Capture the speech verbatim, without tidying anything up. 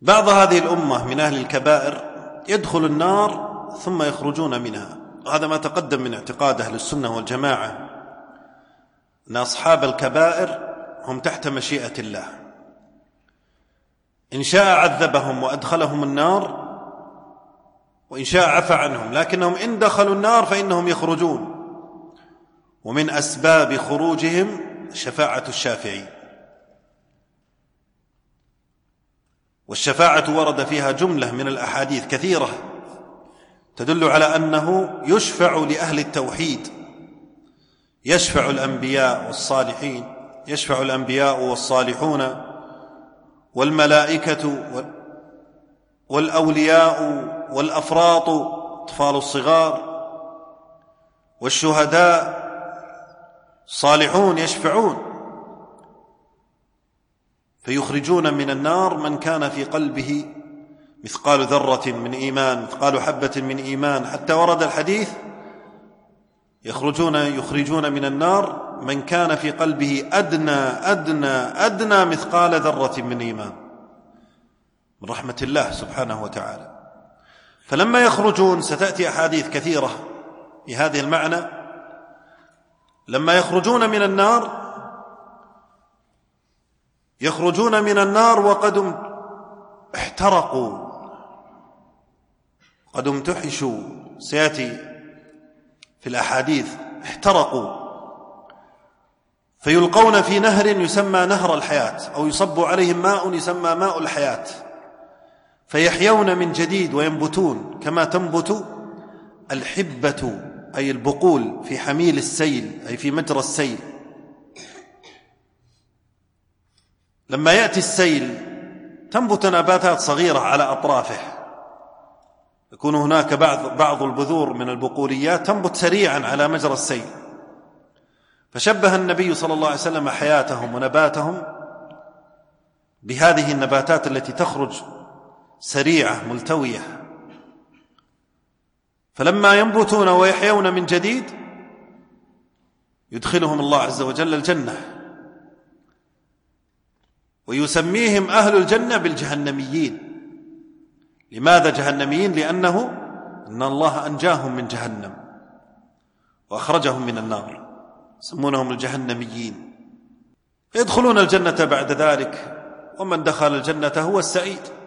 بعض هذه الأمة من أهل الكبائر يدخل النار ثم يخرجون منها. هذا ما تقدم من اعتقاد أهل السنة والجماعة، أن أصحاب الكبائر هم تحت مشيئة الله، إن شاء عذبهم وأدخلهم النار، وإن شاء عفى عنهم، لكنهم إن دخلوا النار فإنهم يخرجون. ومن أسباب خروجهم شفاعة الشافعين، والشفاعة ورد فيها جملة من الأحاديث كثيرة تدل على أنه يشفع لأهل التوحيد، يشفع الأنبياء والصالحين، يشفع الأنبياء والصالحون والملائكة والأولياء والأفراط أطفال الصغار والشهداء الصالحون يشفعون، فيخرجون من النار من كان في قلبه مثقال ذرة من إيمان، مثقال حبة من إيمان، حتى ورد الحديث يخرجون يخرجون من النار من كان في قلبه أدنى أدنى أدنى مثقال ذرة من إيمان، من رحمة الله سبحانه وتعالى. فلما يخرجون، ستأتي أحاديث كثيرة في هذه المعنى، لما يخرجون من النار يخرجون من النار وقد احترقوا، قد امتحشوا، سيأتي في الأحاديث احترقوا، فيلقون في نهر يسمى نهر الحياة، أو يصب عليهم ماء يسمى ماء الحياة، فيحيون من جديد وينبتون كما تنبت الحبة، أي البقول، في حميل السيل، أي في مجرى السيل. لما يأتي السيل تنبت نباتات صغيرة على أطرافه، يكون هناك بعض بعض البذور من البقوليات تنبت سريعا على مجرى السيل. فشبه النبي صلى الله عليه وسلم حياتهم ونباتهم بهذه النباتات التي تخرج سريعة ملتوية، فلما ينبتون ويحيون من جديد يدخلهم الله عز وجل الجنة، ويسميهم أهل الجنة بالجهنميين. لماذا جهنميين؟ لأنه إن الله أنجاهم من جهنم وأخرجهم من النار، يسمونهم الجهنميين، يدخلون الجنة بعد ذلك، ومن دخل الجنة هو السعيد.